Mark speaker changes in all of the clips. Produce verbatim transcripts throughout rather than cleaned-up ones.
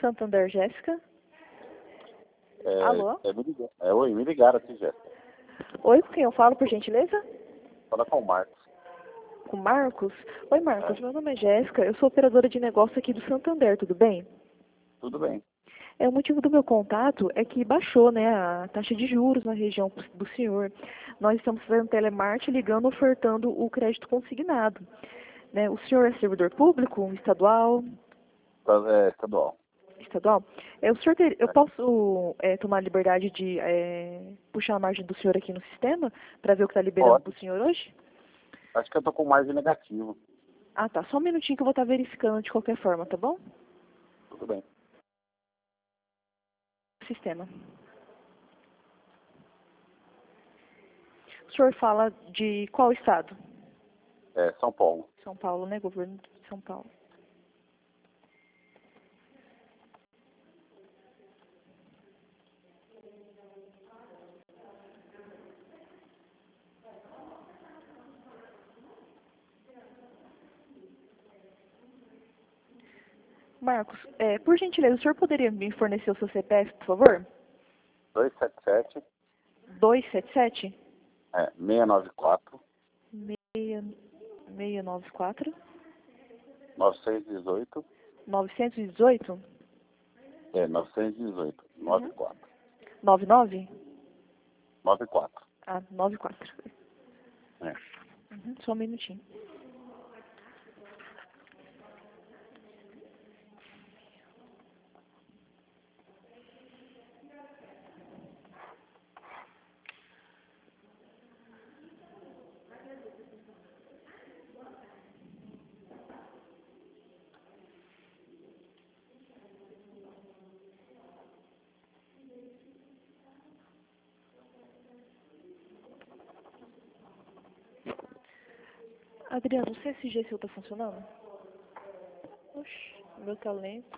Speaker 1: Santander, Jéssica.
Speaker 2: É,
Speaker 1: Alô?
Speaker 2: É, me ligaram. É, oi, me ligaram aqui, Jéssica.
Speaker 1: Oi, com quem eu falo, por gentileza?
Speaker 2: Fala com o Marcos.
Speaker 1: Com o Marcos? Oi, Marcos,
Speaker 2: É.
Speaker 1: meu nome é Jéssica, eu sou operadora de negócio aqui do Santander, tudo bem?
Speaker 2: Tudo bem.
Speaker 1: É, o motivo do meu contato é que baixou, né, a taxa de juros na região do senhor. Nós estamos fazendo telemarketing ligando, ofertando o crédito consignado. Né? O senhor é servidor público, estadual?
Speaker 2: É estadual.
Speaker 1: Estadual? É, o senhor ter, eu
Speaker 2: É.
Speaker 1: posso é, tomar a liberdade de é, puxar a margem do senhor aqui no sistema para ver o que está liberando
Speaker 2: Pode.
Speaker 1: para o senhor hoje?
Speaker 2: Acho que eu tô com mais de negativo.
Speaker 1: Ah, tá. Só um minutinho que eu vou estar verificando de qualquer forma, tá bom?
Speaker 2: Tudo bem.
Speaker 1: Sistema. O senhor fala de qual estado?
Speaker 2: É, São Paulo.
Speaker 1: São Paulo, né? Governo de São Paulo. Marcos, é, por gentileza, o senhor poderia me fornecer o seu C P F, por favor?
Speaker 2: dois sete sete,
Speaker 1: dois sete sete?
Speaker 2: é, seis nove quatro,
Speaker 1: seis nove quatro,
Speaker 2: nove seis um oito,
Speaker 1: novecentos e dezoito?
Speaker 2: é, novecentos e dezoito, nove quatro.
Speaker 1: nove nove?
Speaker 2: nove quatro.
Speaker 1: Ah, nove quatro.
Speaker 2: É.
Speaker 1: Uhum, só um minutinho. Adriano, o C S G seu tá funcionando? Oxi, meu talento.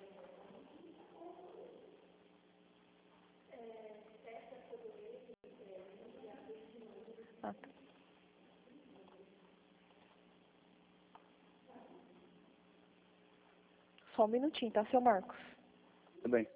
Speaker 1: Ah, tá. Só um minutinho, tá, seu Marcos?
Speaker 2: Tudo bem.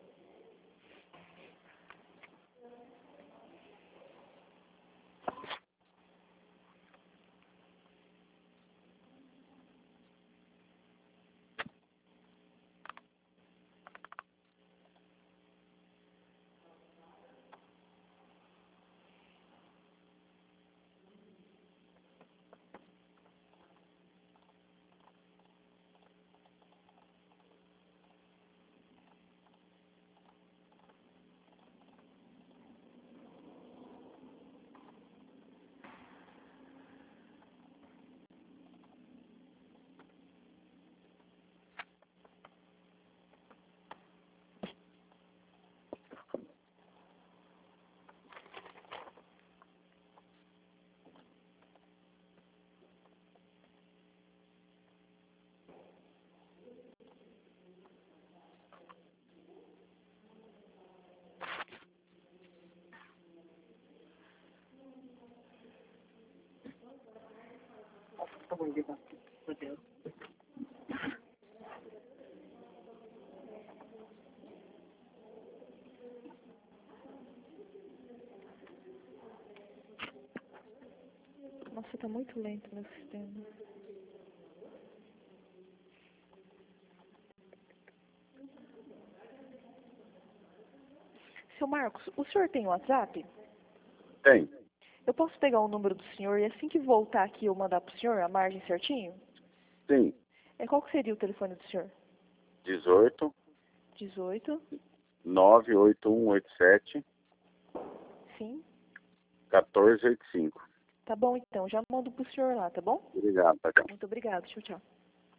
Speaker 1: Nossa, tá muito lento meu sistema. Seu Marcos, o senhor tem WhatsApp?
Speaker 2: Tem.
Speaker 1: Eu posso pegar o número do senhor e assim que voltar aqui eu mandar pro senhor a margem certinho?
Speaker 2: Sim.
Speaker 1: É, qual que seria o telefone do senhor?
Speaker 2: dezoito,
Speaker 1: dezoito?
Speaker 2: nove oito um oito sete,
Speaker 1: Sim?
Speaker 2: quatorze oitenta e cinco.
Speaker 1: Tá bom então, já mando pro senhor lá, tá bom?
Speaker 2: Obrigado, tá?
Speaker 1: Muito obrigada, tchau, tchau.